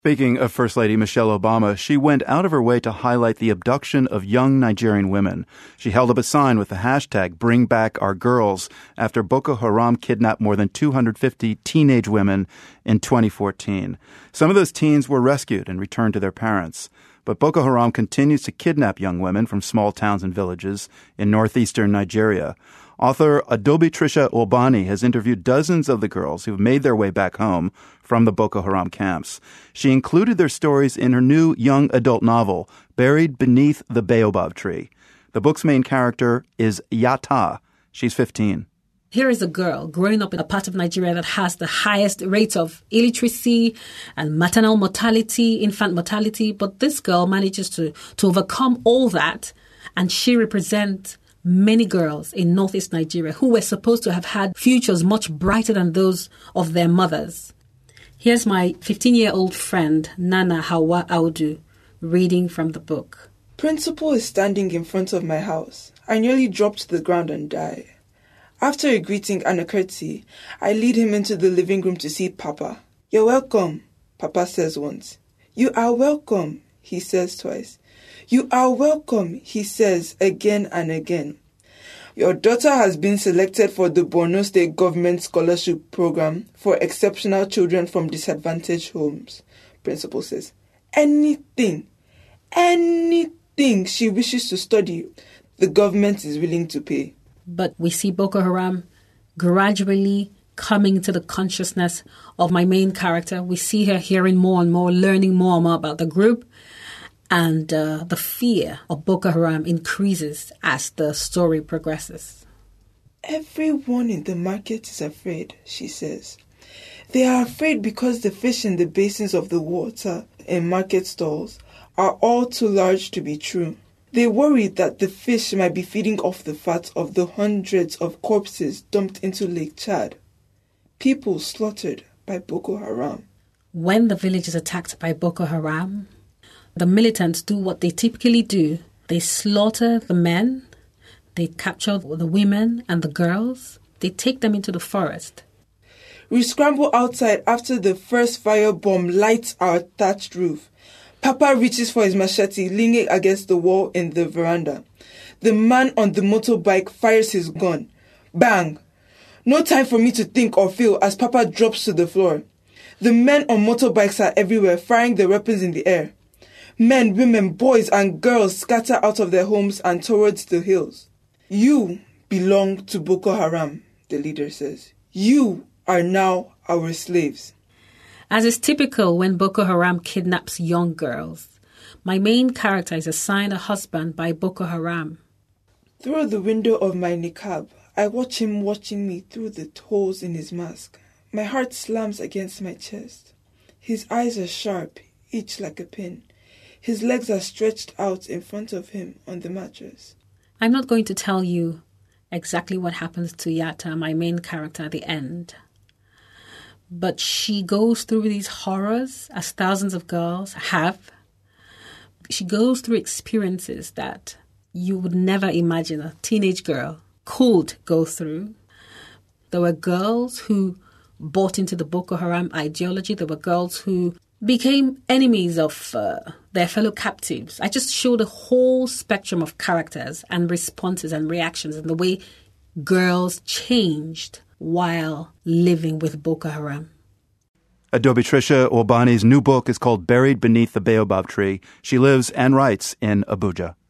Speaking of First Lady Michelle Obama, she went out of her way to highlight the abduction of young Nigerian women. She held up a sign with the hashtag Bring Back Our Girls after Boko Haram kidnapped more than 250 teenage women in 2014. Some of those teens were rescued and returned to their parents. But Boko Haram continues to kidnap young women from small towns and villages in northeastern Nigeria. Author Adobe Trisha Obani has interviewed dozens of the girls who've made their way back home from the Boko Haram camps. She included their stories in her new young adult novel, Buried Beneath the Baobab Tree. The book's main character is Yata. She's 15. Here is a girl growing up in a part of Nigeria that has the highest rates of illiteracy and maternal mortality, infant mortality. But this girl manages to overcome all that, and she represents many girls in northeast Nigeria who were supposed to have had futures much brighter than those of their mothers. Here's my 15-year-old friend, Nana Hawa Audu, reading from the book. Principal is standing in front of my house. I nearly drop to the ground and die. After a greeting and a curtsy, I lead him into the living room to see Papa. You're welcome, Papa says once. You are welcome, he says twice. You are welcome, he says again and again. Your daughter has been selected for the Borno State Government Scholarship Program for exceptional children from disadvantaged homes, Principal says. Anything she wishes to study, the government is willing to pay. But we see Boko Haram gradually coming into the consciousness of my main character. We see her hearing more and more, learning more and more about the group. And the fear of Boko Haram increases as the story progresses. Everyone in the market is afraid, she says. They are afraid because the fish in the basins of the water in market stalls are all too large to be true. They worry that the fish might be feeding off the fat of the hundreds of corpses dumped into Lake Chad. People slaughtered by Boko Haram. When the village is attacked by Boko Haram, the militants do what they typically do. They slaughter the men, they capture the women and the girls, they take them into the forest. We scramble outside after the first firebomb lights our thatched roof. Papa reaches for his machete, leaning against the wall in the veranda. The man on the motorbike fires his gun. Bang! No time for me to think or feel as Papa drops to the floor. The men on motorbikes are everywhere, firing their weapons in the air. Men, women, boys, and girls scatter out of their homes and towards the hills. You belong to Boko Haram, the leader says. You are now our slaves. As is typical when Boko Haram kidnaps young girls, my main character is assigned a husband by Boko Haram. Through the window of my niqab, I watch him watching me through the holes in his mask. My heart slams against my chest. His eyes are sharp, each like a pin. His legs are stretched out in front of him on the mattress. I'm not going to tell you exactly what happens to Yata, my main character, at the end. But she goes through these horrors, as thousands of girls have. She goes through experiences that you would never imagine a teenage girl could go through. There were girls who bought into the Boko Haram ideology. There were girls who became enemies of their fellow captives. I just showed a whole spectrum of characters and responses and reactions and the way girls changed while living with Boko Haram. Adobe Trisha Obani's new book is called Buried Beneath the Baobab Tree. She lives and writes in Abuja.